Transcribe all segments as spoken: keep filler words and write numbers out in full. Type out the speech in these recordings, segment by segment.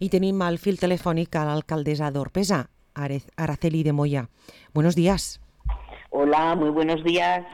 I tenim al fil telefònic a l'alcaldessa d'Orpesa, Araceli de Moya. Buenos días. Hola, muy buenos días.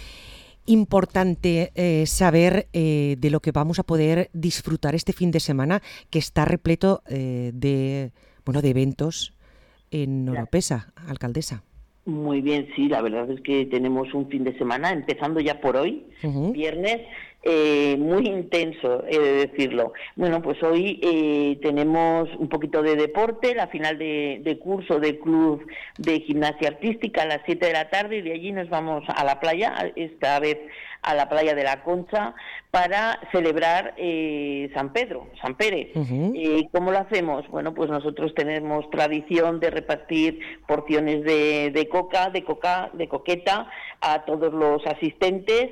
Importante eh, saber eh, de lo que vamos a poder disfrutar este fin de semana, que está repleto eh, de, bueno, de eventos en Oropesa, alcaldesa. Muy bien, sí, la verdad es que tenemos un fin de semana, empezando ya por hoy, uh-huh. viernes, eh, muy intenso, he de decirlo. Bueno, pues hoy eh, tenemos un poquito de deporte, la final de, de curso de club de gimnasia artística a las siete de la tarde, y de allí nos vamos a la playa, esta vez a la playa de la Concha, para celebrar eh, San Pedro, San Pérez. Uh-huh. Eh, ¿Cómo lo hacemos? Bueno, pues nosotros tenemos tradición de repartir porciones de, de coca, de coca, de coqueta a todos los asistentes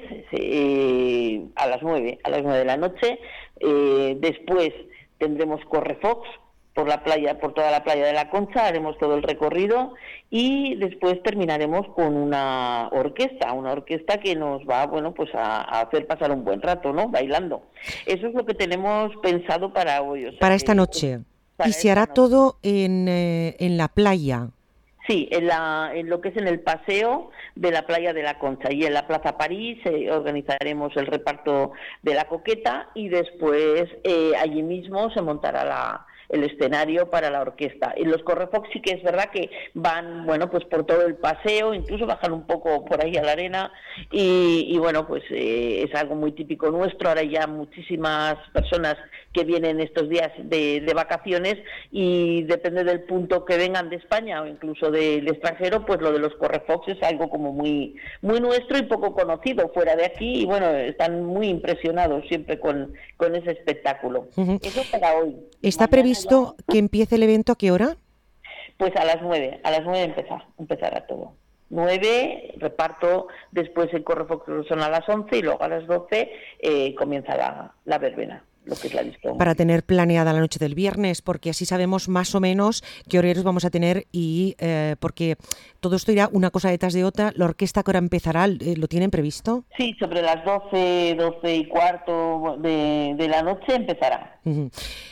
eh, a las nueve, a las nueve de la noche. Eh, después tendremos correfox por la playa, por toda la playa de la Concha, haremos todo el recorrido y después terminaremos con una orquesta, una orquesta que nos va, bueno, pues a, a hacer pasar un buen rato, ¿no? Bailando. Eso es lo que tenemos pensado para hoy. O sea, para esta noche. Para ¿Y se hará noche. todo en, eh, en la playa? Sí, en, la, en lo que es en el paseo de la playa de la Concha, y en la Plaza París eh, organizaremos el reparto de la coqueta y después eh, allí mismo se montará la el escenario para la orquesta. Y los correfox sí que es verdad que van, bueno, pues por todo el paseo, incluso bajan un poco por ahí a la arena y, y bueno, pues eh, es algo muy típico nuestro. Ahora ya muchísimas personas que vienen estos días de, de vacaciones y depende del punto que vengan de España o incluso del extranjero, pues lo de los correfox es algo como muy, muy nuestro y poco conocido fuera de aquí y bueno, están muy impresionados siempre con, con ese espectáculo. Uh-huh. Eso para hoy. ¿Está previsto que empiece el evento a qué hora? Pues a las nueve, a las nueve empezar, empezará todo. Nueve, reparto, después el correfox son a las once y luego a las doce eh, comienza la, la verbena, lo que es la disco. Para tener planeada la noche del viernes, porque así sabemos más o menos qué horarios vamos a tener y eh, porque todo esto irá una cosa detrás de otra. ¿La orquesta que ahora empezará, eh, lo tienen previsto? Sí, sobre las doce, doce y cuarto de, de la noche empezará. Uh-huh.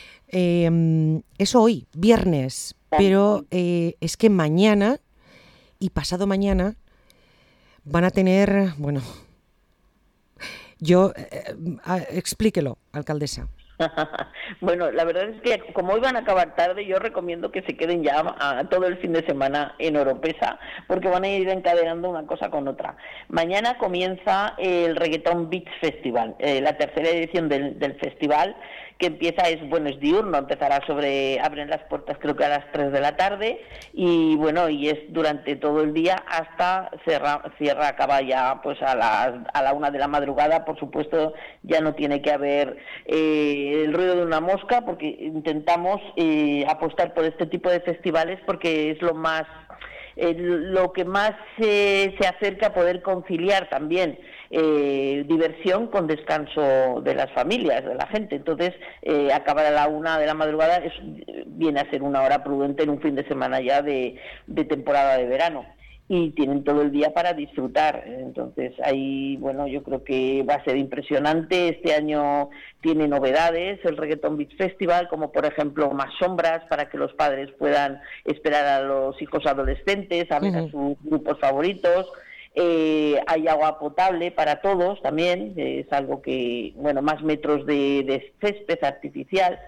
Eh, eso hoy, viernes, pero eh, es que mañana y pasado mañana van a tener, bueno, yo, eh, explíquelo, alcaldesa. Bueno, la verdad es que como hoy van a acabar tarde, yo recomiendo que se queden ya a, a todo el fin de semana en Oropesa, porque van a ir encadenando una cosa con otra. Mañana comienza el Reggaeton Beach Festival, eh, la tercera edición del, del festival, que empieza, es bueno, es diurno, empezará sobre, abren las puertas creo que a las tres de la tarde, y bueno, y es durante todo el día hasta cierra, cierra acaba ya pues a las a la una de la madrugada. Por supuesto, ya no tiene que haber eh, el ruido de una mosca, porque intentamos eh, apostar por este tipo de festivales, porque es lo más eh, lo que más eh, se acerca a poder conciliar también Eh, diversión con descanso de las familias, de la gente. Entonces, eh, acabar a la una de la madrugada es, viene a ser una hora prudente en un fin de semana ya de, de temporada de verano. Y tienen todo el día para disfrutar. Entonces, ahí, bueno, yo creo que va a ser impresionante. Este año tiene novedades, el Reggaeton Beach Festival, como por ejemplo más sombras para que los padres puedan esperar a los hijos adolescentes, a ver uh-huh. a sus grupos favoritos. Eh, hay agua potable para todos también, eh, es algo que, bueno, más metros de, de césped artificial,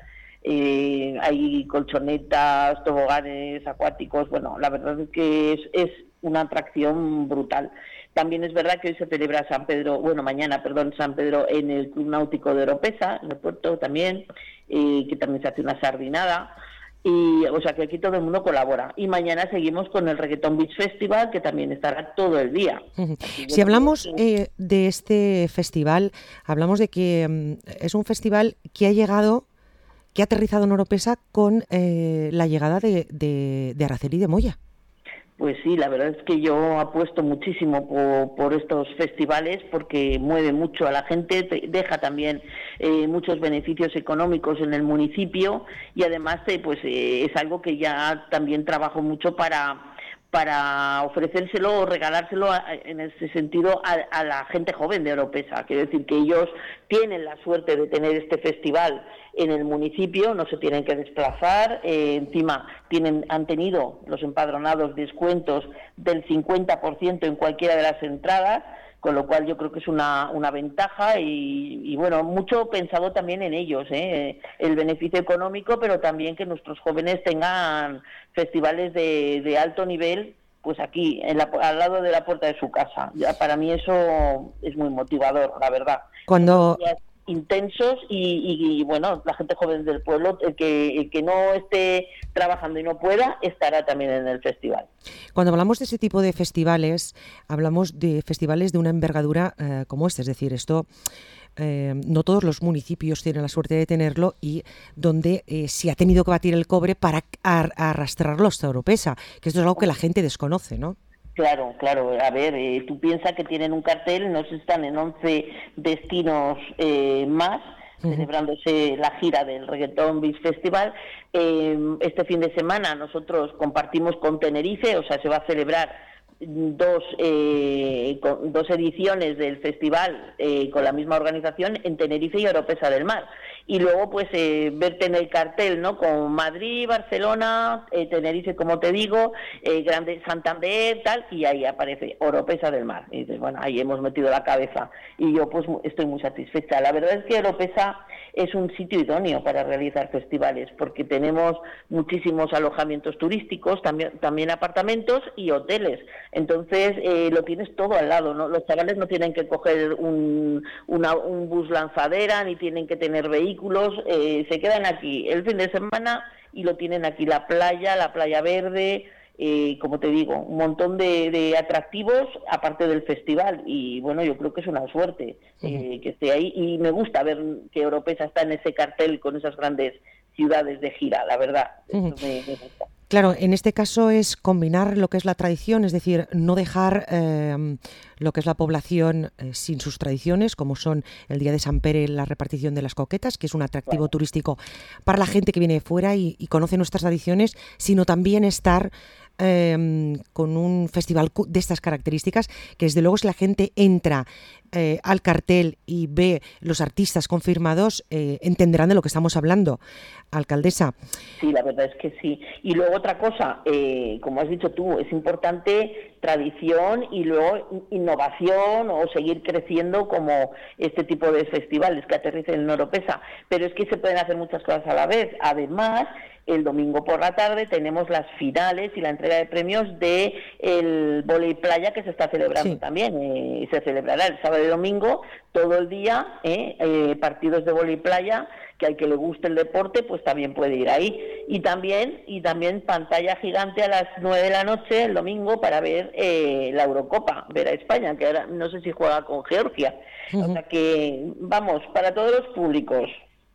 eh, hay colchonetas, toboganes acuáticos. Bueno, la verdad es que es, es una atracción brutal. También es verdad que hoy se celebra San Pedro, bueno, mañana, perdón, San Pedro en el Club Náutico de Oropesa, en el puerto también, eh, que también se hace una sardinada. Y, o sea, que aquí todo el mundo colabora. Y mañana seguimos con el Reggaeton Beach Festival, que también estará todo el día. Uh-huh. Si hablamos eh, de este festival, hablamos de que um, es un festival que ha llegado, que ha aterrizado en Oropesa con eh, la llegada de, de, de Araceli de Moya. Pues sí, la verdad es que yo apuesto muchísimo por, por estos festivales, porque mueve mucho a la gente, deja también eh, muchos beneficios económicos en el municipio y además eh, pues eh, es algo que ya también trabajo mucho para para ofrecérselo o regalárselo a, en ese sentido a, a la gente joven de Oropesa. Quiero decir que ellos tienen la suerte de tener este festival en el municipio, no se tienen que desplazar, eh, encima tienen han tenido los empadronados descuentos del cincuenta por ciento en cualquiera de las entradas, con lo cual yo creo que es una, una ventaja y, y bueno, mucho pensado también en ellos, ¿eh? El beneficio económico, pero también que nuestros jóvenes tengan festivales de, de alto nivel, pues aquí, en la, al lado de la puerta de su casa. Ya para mí eso es muy motivador, la verdad. Cuando... intensos y, y, y bueno, la gente joven del pueblo, el que, el que no esté trabajando y no pueda, estará también en el festival. Cuando hablamos de ese tipo de festivales, hablamos de festivales de una envergadura eh, como este, es decir, esto eh, no todos los municipios tienen la suerte de tenerlo y donde eh, se ha tenido que batir el cobre para ar- arrastrarlo hasta Oropesa, que esto es algo que la gente desconoce, ¿no? Claro, claro. A ver, eh, tú piensas que tienen un cartel, no sé, están en once destinos eh, más, uh-huh, celebrándose la gira del Reggaeton Beach Festival. Eh, este fin de semana nosotros compartimos con Tenerife, o sea, se va a celebrar dos eh, con, dos ediciones del festival eh, con la misma organización en Tenerife y Oropesa del Mar. Y luego pues eh, verte en el cartel, ¿no? Con Madrid, Barcelona, eh, Tenerife, como te digo, eh, Grande Santander, tal, y ahí aparece Oropesa del Mar. Y dices, bueno, ahí hemos metido la cabeza. Y yo pues estoy muy satisfecha. La verdad es que Oropesa es un sitio idóneo para realizar festivales, porque tenemos muchísimos alojamientos turísticos, también, también apartamentos y hoteles. Entonces eh, lo tienes todo al lado, ¿no? Los chavales no tienen que coger un, una, un bus lanzadera, ni tienen que tener vehículos, eh, se quedan aquí el fin de semana y lo tienen aquí, la playa, la playa verde, eh, como te digo, un montón de, de atractivos aparte del festival y bueno, yo creo que es una suerte eh, que esté ahí y me gusta ver que Oropesa está en ese cartel con esas grandes ciudades de gira, la verdad, eso me, me gusta. Claro, en este caso es combinar lo que es la tradición, es decir, no dejar eh, lo que es la población eh, sin sus tradiciones, como son el Día de San Pere, la repartición de las coquetas, que es un atractivo bueno. turístico para la gente que viene de fuera y, y conoce nuestras tradiciones, sino también estar eh, con un festival de estas características, que desde luego si la gente entra eh, al cartel y ve los artistas confirmados, eh, entenderán de lo que estamos hablando. Alcaldesa. Sí, la verdad es que sí. Y luego otra cosa, eh, como has dicho tú, es importante tradición y luego innovación o seguir creciendo como este tipo de festivales que aterricen en Oropesa. Pero es que se pueden hacer muchas cosas a la vez. Además, el domingo por la tarde tenemos las finales y la entrega de premios de el vóley playa que se está celebrando sí. también. Eh, se celebrará el sábado y domingo todo el día, eh, eh, partidos de vóley playa, que al que le guste el deporte pues también puede ir ahí. Y también y también pantalla gigante a las nueve de la noche el domingo para ver eh, la Eurocopa, ver a España, que ahora no sé si juega con Georgia. Uh-huh. O sea que, vamos, para todos los públicos.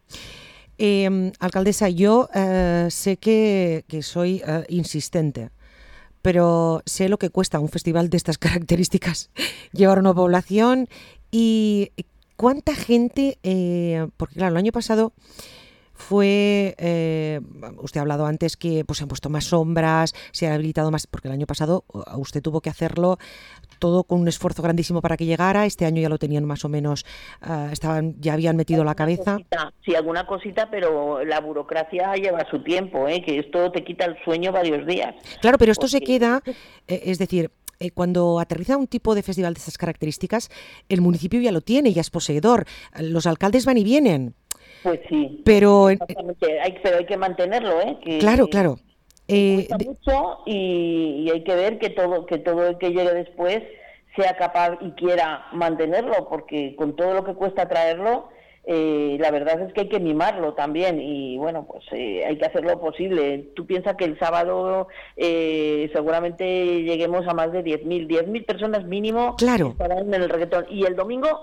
Eh, alcaldesa, yo eh, sé que, que soy eh, insistente, pero sé lo que cuesta un festival de estas características, llevar una población y cuánta gente, eh, porque claro, el año pasado fue, eh, usted ha hablado antes que pues se han puesto más sombras, se han habilitado más, porque el año pasado usted tuvo que hacerlo todo con un esfuerzo grandísimo para que llegara, este año ya lo tenían más o menos, uh, estaban ya habían metido la cabeza. Cosita, sí, alguna cosita, pero la burocracia lleva su tiempo, ¿eh? Que esto te quita el sueño varios días. Claro, pero esto porque... se queda, eh, es decir... Eh, cuando aterriza un tipo de festival de estas características, el municipio ya lo tiene, ya es poseedor, los alcaldes van y vienen. Pues sí, pero, hay, pero hay que mantenerlo, ¿eh? Que, claro, claro. Eh, cuesta mucho y, y hay que ver que todo, que todo el que llegue después sea capaz y quiera mantenerlo, porque con todo lo que cuesta traerlo, Eh, la verdad es que hay que mimarlo también y bueno, pues eh, hay que hacer lo posible. Tú piensas que el sábado eh, seguramente lleguemos a más de diez mil personas mínimo claro. estarán en el reggaetón y el domingo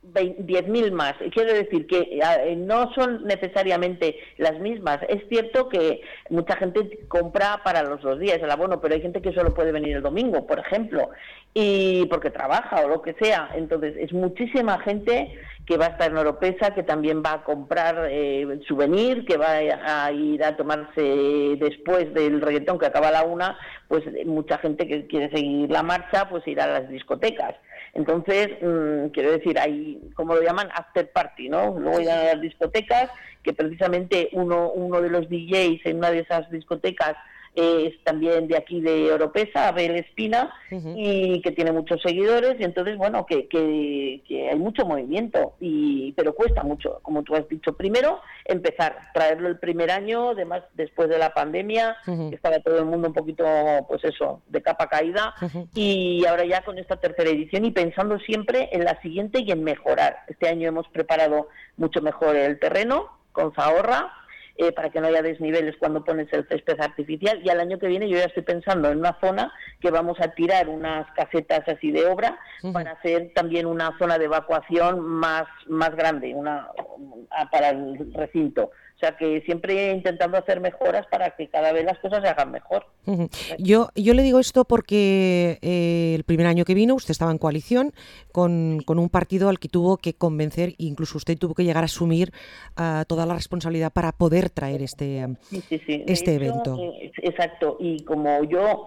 diez mil más. Quiero decir que eh, no son necesariamente las mismas. Es cierto que mucha gente compra para los dos días el abono, pero hay gente que solo puede venir el domingo, por ejemplo, y porque trabaja o lo que sea. Entonces, es muchísima gente que va a estar en Oropesa, que también va a comprar eh, souvenir, que va a ir a tomarse después del reggaetón que acaba a la una, pues mucha gente que quiere seguir la marcha, pues ir a las discotecas. Entonces, mmm, quiero decir, hay, como lo llaman, after party, ¿no? Luego irán a las discotecas, que precisamente uno uno de los D Js en una de esas discotecas es también de aquí de Oropesa, Abel Espina, uh-huh. y que tiene muchos seguidores, y entonces, bueno, que, que, que hay mucho movimiento, y pero cuesta mucho, como tú has dicho. Primero, empezar, traerlo el primer año, además, después de la pandemia, uh-huh. que estaba todo el mundo un poquito, pues eso, de capa caída, uh-huh. y ahora ya con esta tercera edición, y pensando siempre en la siguiente y en mejorar. Este año hemos preparado mucho mejor el terreno, con Zahorra, Eh, para que no haya desniveles cuando pones el césped artificial, y al año que viene yo ya estoy pensando en una zona que vamos a tirar unas casetas así de obra uh-huh. para hacer también una zona de evacuación más, más grande, una para el recinto. O sea que siempre intentando hacer mejoras para que cada vez las cosas se hagan mejor. Uh-huh. Yo, yo le digo esto porque eh, el primer año que vino usted estaba en coalición con, con un partido al que tuvo que convencer, incluso usted tuvo que llegar a asumir uh, toda la responsabilidad para poder traer este, sí, sí, sí. este hecho, evento. Eh, exacto, y como yo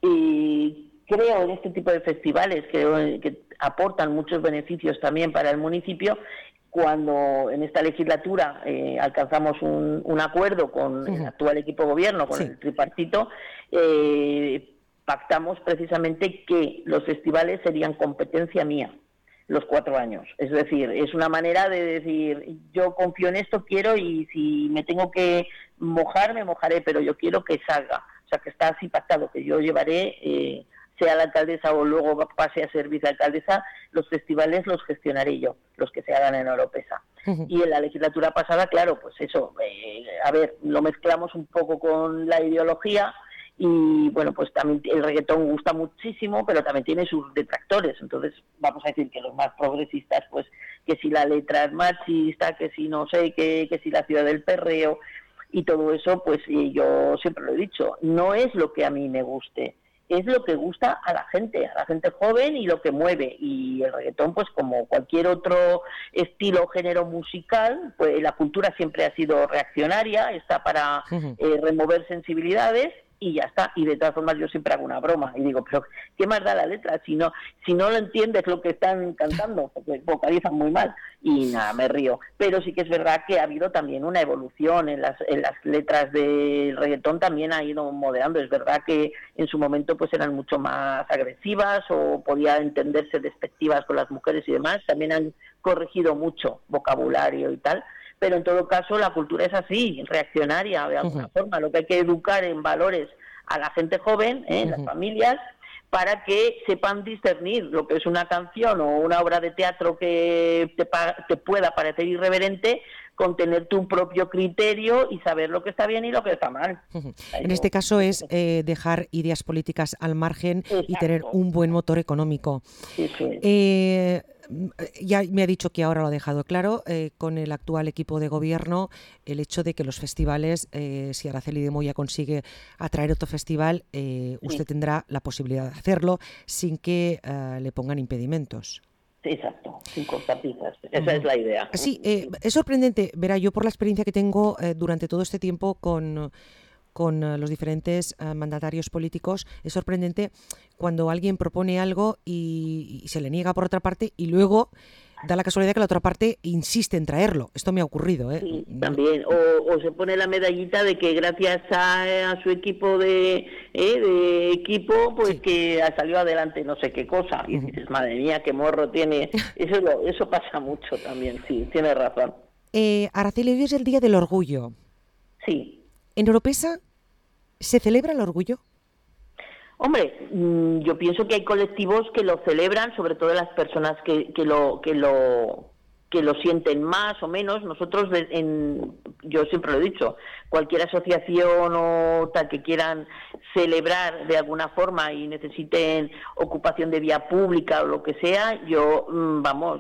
eh, creo en este tipo de festivales que, que aportan muchos beneficios también para el municipio, cuando en esta legislatura eh, alcanzamos un, un acuerdo con uh-huh. el actual equipo de gobierno, con sí. el tripartito, eh, pactamos precisamente que los festivales serían competencia mía los cuatro años. Es decir, es una manera de decir, yo confío en esto, quiero, y si me tengo que mojar, me mojaré, pero yo quiero que salga. O sea, que está así pactado, que yo llevaré... Eh, sea la alcaldesa o luego pase a ser vicealcaldesa, los festivales los gestionaré yo, los que se hagan en Oropesa. Uh-huh. Y en la legislatura pasada, claro, pues eso, eh, a ver, lo mezclamos un poco con la ideología, y bueno, pues también el reggaetón gusta muchísimo, pero también tiene sus detractores. Entonces vamos a decir que los más progresistas, pues que si la letra es machista, que si no sé qué, que si la ciudad del perreo, y todo eso, pues y yo siempre lo he dicho, no es lo que a mí me guste, es lo que gusta a la gente, a la gente joven, y lo que mueve. Y el reggaetón, pues como cualquier otro estilo o género musical, pues la cultura siempre ha sido reaccionaria, está para uh-huh. eh, remover sensibilidades, y ya está. Y de todas formas yo siempre hago una broma y digo, pero ¿qué más da la letra si no si no lo entiendes lo que están cantando? Porque vocalizan muy mal. Y nada, me río. Pero sí que es verdad que ha habido también una evolución en las en las letras del reggaetón, también ha ido moderando. Es verdad que en su momento pues eran mucho más agresivas o podía entenderse despectivas con las mujeres y demás. También han corregido mucho vocabulario y tal. Pero en todo caso la cultura es así, reaccionaria de alguna uh-huh. forma. Lo que hay que educar en valores a la gente joven, ¿eh? uh-huh. las familias, para que sepan discernir lo que es una canción o una obra de teatro que te, pa- te pueda parecer irreverente, con tener tu propio criterio y saber lo que está bien y lo que está mal. Uh-huh. En este caso es eh, dejar ideas políticas al margen. Exacto. Y tener un buen motor económico. Sí, sí. Eh, Ya me ha dicho que ahora lo ha dejado claro, eh, con el actual equipo de gobierno, el hecho de que los festivales, eh, si Araceli de Moya consigue atraer otro festival, eh, usted sí. tendrá la posibilidad de hacerlo sin que eh, le pongan impedimentos. Exacto, sin cortapisas, esa uh-huh. es la idea. Sí, eh, es sorprendente, verá, yo por la experiencia que tengo eh, durante todo este tiempo con... con uh, los diferentes uh, mandatarios políticos, es sorprendente cuando alguien propone algo y, y se le niega por otra parte, y luego da la casualidad que la otra parte insiste en traerlo. Esto me ha ocurrido, ¿eh? Sí, también. O, o se pone la medallita de que gracias a, a su equipo de, eh, de equipo, pues sí. que ha salido adelante no sé qué cosa. Y dices, madre mía, qué morro tiene. Eso lo, eso pasa mucho también, sí, tienes razón. Eh, Araceli, hoy es el Día del Orgullo. Sí. ¿En Oropesa se celebra el orgullo? Hombre, yo pienso que hay colectivos que lo celebran, sobre todo las personas que, que lo que lo que lo sienten más o menos. Nosotros, de, en, yo siempre lo he dicho, cualquier asociación o tal que quieran celebrar de alguna forma y necesiten ocupación de vía pública o lo que sea, yo, vamos,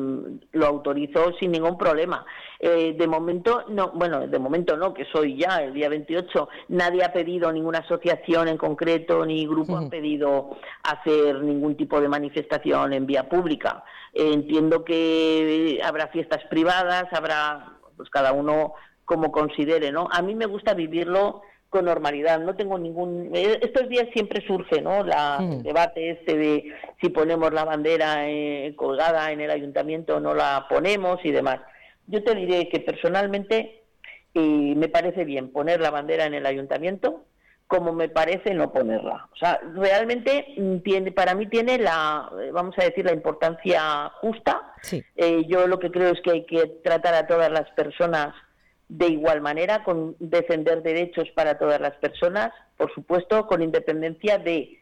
lo autorizo sin ningún problema. Eh, de momento, no, bueno, de momento no, que soy ya el día veintiocho, nadie ha pedido, ninguna asociación en concreto ni grupo uh-huh. han pedido hacer ningún tipo de manifestación en vía pública. Eh, entiendo que habrá fiestas privadas, habrá, pues cada uno como considere, ¿no? A mí me gusta vivirlo con normalidad, no tengo ningún... Estos días siempre surge, ¿no?, la, mm. el debate este de si ponemos la bandera eh, colgada en el ayuntamiento o no la ponemos y demás. Yo te diré que personalmente eh, me parece bien poner la bandera en el ayuntamiento, como me parece no ponerla. O sea, realmente tiene, para mí tiene la, vamos a decir, la importancia justa. Sí. Eh, yo lo que creo es que hay que tratar a todas las personas de igual manera, con defender derechos para todas las personas, por supuesto, con independencia de,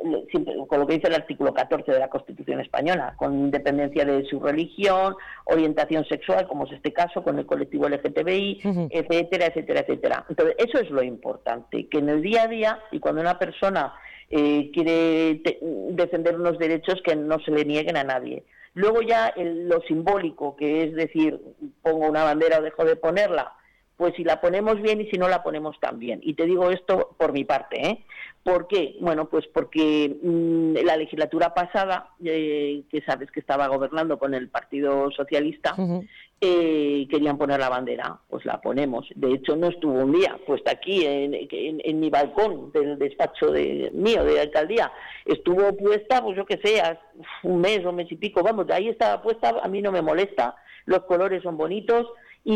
con lo que dice el artículo catorce de la Constitución española, con independencia de su religión, orientación sexual, como es este caso, con el colectivo L G T B I, uh-huh. etcétera, etcétera, etcétera. Entonces, eso es lo importante, que en el día a día, y cuando una persona eh, quiere te, defender unos derechos, que no se le nieguen a nadie. Luego ya el, lo simbólico, que es decir, pongo una bandera o dejo de ponerla, pues si la ponemos bien y si no la ponemos también. Y te digo esto por mi parte, ¿eh? ¿Por qué? Bueno, pues porque mmm, la legislatura pasada, eh, que sabes que estaba gobernando con el Partido Socialista, uh-huh. eh, querían poner la bandera, pues la ponemos. De hecho, no estuvo un día puesta aquí en, en, en mi balcón del despacho de, mío de alcaldía. Estuvo puesta, pues yo qué sé, un mes o un mes y pico, vamos, ahí estaba puesta, a mí no me molesta, los colores son bonitos.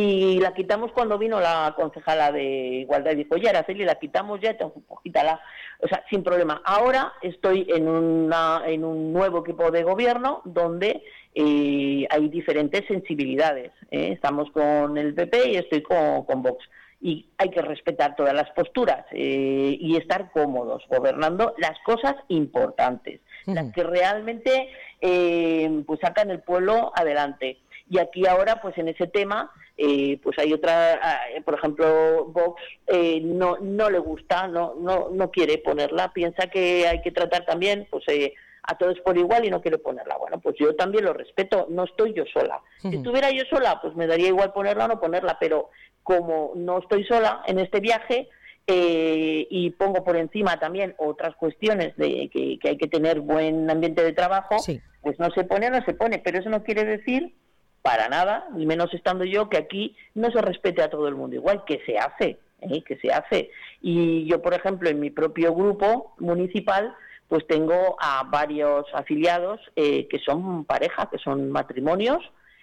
Y la quitamos cuando vino la concejala de Igualdad y dijo, ya Araceli, la quitamos ya, quítala, o sea, sin problema. Ahora estoy en una en un nuevo equipo de gobierno donde eh, hay diferentes sensibilidades. ¿eh? Estamos con el P P y estoy con, con Vox. Y hay que respetar todas las posturas eh, y estar cómodos gobernando las cosas importantes, uh-huh. las que realmente eh, pues sacan el pueblo adelante. Y aquí ahora, pues en ese tema, eh, pues hay otra, eh, por ejemplo, Vox eh, no no le gusta, no no no quiere ponerla, piensa que hay que tratar también, pues eh, a todos por igual y no quiere ponerla. Bueno, pues yo también lo respeto, no estoy yo sola. Uh-huh. Si estuviera yo sola, pues me daría igual ponerla o no ponerla, pero como no estoy sola en este viaje, eh, y pongo por encima también otras cuestiones de que, que hay que tener buen ambiente de trabajo, sí. pues no se pone, no se pone, pero eso no quiere decir para nada, ni menos estando yo, que aquí no se respete a todo el mundo igual, que se hace, ¿eh? que se hace. Y yo, por ejemplo, en mi propio grupo municipal, pues tengo a varios afiliados eh, que son pareja, que son matrimonios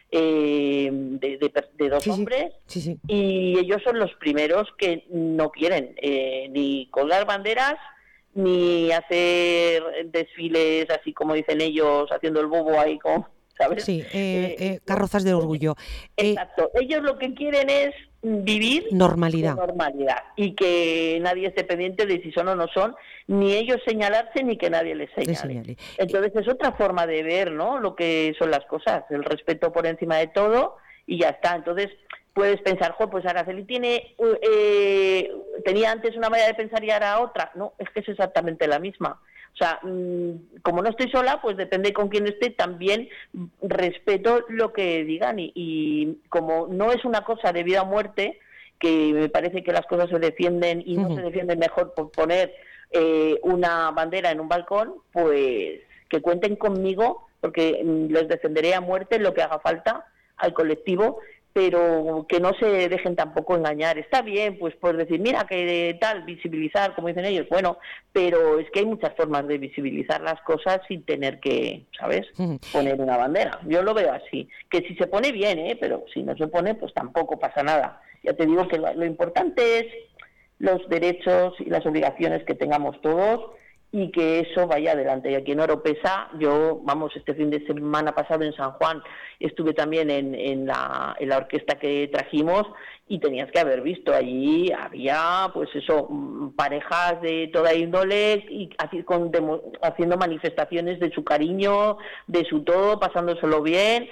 eh, de, de, de dos sí, hombres, sí, sí. y ellos son los primeros que no quieren eh, ni colgar banderas, ni hacer desfiles, así como dicen ellos, haciendo el bobo ahí con... ¿sabes? Sí, eh, eh, carrozas de orgullo. Exacto. Eh, Ellos lo que quieren es vivir normalidad. normalidad y que nadie esté pendiente de si son o no son, ni ellos señalarse ni que nadie les señale. señale. Entonces es otra forma de ver, ¿no?, lo que son las cosas, el respeto por encima de todo y ya está. Entonces puedes pensar, jo, pues Araceli tiene eh, tenía antes una manera de pensar y ahora otra. No, es que es exactamente la misma. O sea, como no estoy sola, pues depende con quién esté, también respeto lo que digan y, y como no es una cosa de vida o muerte, que me parece que las cosas se defienden y no uh-huh. se defienden mejor por poner eh, una bandera en un balcón, pues que cuenten conmigo, porque les defenderé a muerte lo que haga falta al colectivo, pero que no se dejen tampoco engañar. Está bien, pues por decir, mira, que tal, visibilizar, como dicen ellos, bueno, pero es que hay muchas formas de visibilizar las cosas sin tener que, ¿sabes?, poner una bandera. Yo lo veo así, que si se pone bien, ¿eh?, pero si no se pone, pues tampoco pasa nada. Ya te digo que lo, lo importante es los derechos y las obligaciones que tengamos todos y que eso vaya adelante. Y aquí en Oropesa, yo, vamos, este fin de semana pasado en San Juan, estuve también en, en, la, en la orquesta que trajimos y tenías que haber visto, allí había, pues eso, parejas de toda índole y así, con, de, haciendo manifestaciones de su cariño, de su todo, pasándoselo bien.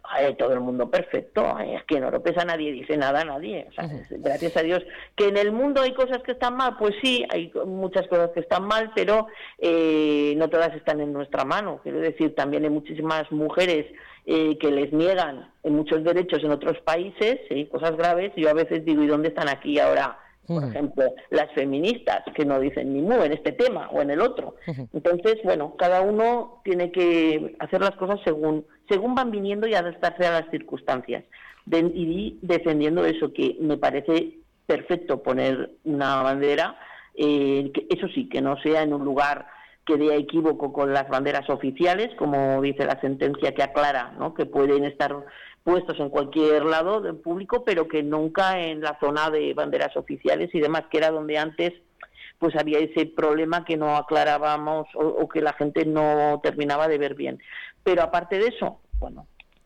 eh, todo el mundo perfecto. Es que en Oropesa nadie dice nada a nadie. O sea, uh-huh. Gracias a Dios. Que en el mundo hay cosas que están mal, pues sí, hay muchas cosas que están mal, pero eh, no todas están en nuestra mano. Quiero decir, también hay muchísimas mujeres eh, que les niegan en muchos derechos en otros países, ¿sí? Cosas graves. Yo a veces digo, ¿y dónde están aquí ahora? Por uh-huh. ejemplo, las feministas, que no dicen ni mu en este tema o en el otro. Uh-huh. Entonces, bueno, cada uno tiene que hacer las cosas según según van viniendo y adaptarse a las circunstancias. De, y defendiendo eso, que me parece perfecto poner una bandera, eh, que eso sí, que no sea en un lugar que dé equívoco con las banderas oficiales, como dice la sentencia que aclara, ¿no?, que pueden estar puestos en cualquier lado del público, pero que nunca en la zona de banderas oficiales y demás, que era donde antes pues había ese problema que no aclarábamos o, o que la gente no terminaba de ver bien. Pero aparte de eso, bueno,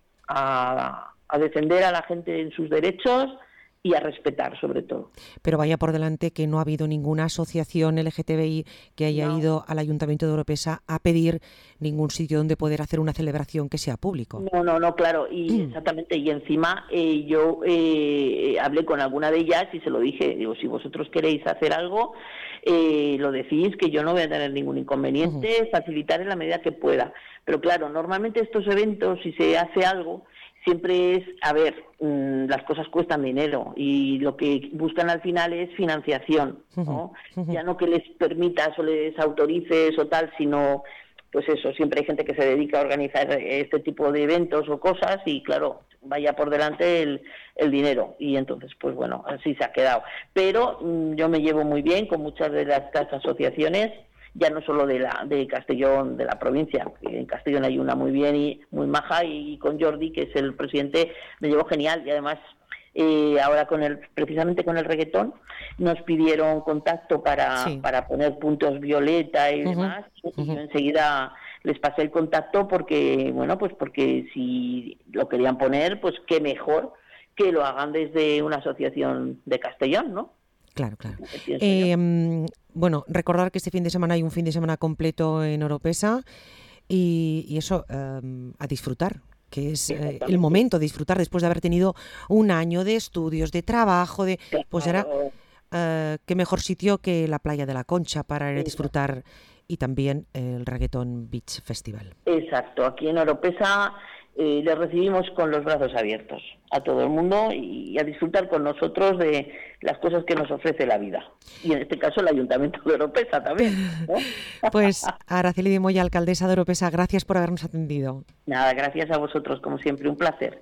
a, a defender a la gente en sus derechos y a respetar, sobre todo. Pero vaya por delante que no ha habido ninguna asociación L G T B I que haya no. ido al Ayuntamiento de Oropesa a pedir ningún sitio donde poder hacer una celebración que sea público. No, no, no, claro, y exactamente, y encima eh, yo eh, hablé con alguna de ellas y se lo dije, digo, si vosotros queréis hacer algo, eh, lo decís, que yo no voy a tener ningún inconveniente, uh-huh. facilitar en la medida que pueda. Pero claro, normalmente estos eventos, si se hace algo, siempre es, a ver, mmm, las cosas cuestan dinero y lo que buscan al final es financiación, ¿no? Uh-huh. Uh-huh. Ya no que les permitas o les autorices o tal, sino, pues eso, siempre hay gente que se dedica a organizar este tipo de eventos o cosas y claro, vaya por delante el, el dinero y entonces, pues bueno, así se ha quedado. Pero mmm, yo me llevo muy bien con muchas de las asociaciones, ya no solo de la de Castellón, de la provincia, que en Castellón hay una muy bien y muy maja, y con Jordi, que es el presidente, me llevo genial, y además eh, ahora con el precisamente con el reggaetón nos pidieron contacto para, sí. para poner puntos violeta y uh-huh. demás, y uh-huh. yo enseguida les pasé el contacto porque, bueno, pues porque si lo querían poner, pues qué mejor que lo hagan desde una asociación de Castellón, ¿no? Claro, claro. Eh, bueno, recordar que este fin de semana hay un fin de semana completo en Oropesa y, y eso, eh, a disfrutar, que es eh, el momento de disfrutar después de haber tenido un año de estudios, de trabajo, de pues era eh, qué mejor sitio que la playa de la Concha para ir a disfrutar y también el Reggaeton Beach Festival. Exacto, aquí en Oropesa eh, le recibimos con los brazos abiertos a todo el mundo y a disfrutar con nosotros de las cosas que nos ofrece la vida. Y en este caso el Ayuntamiento de Oropesa también, ¿no? Pues Araceli de Moya, alcaldesa de Oropesa, gracias por habernos atendido. Nada, gracias a vosotros, como siempre, un placer.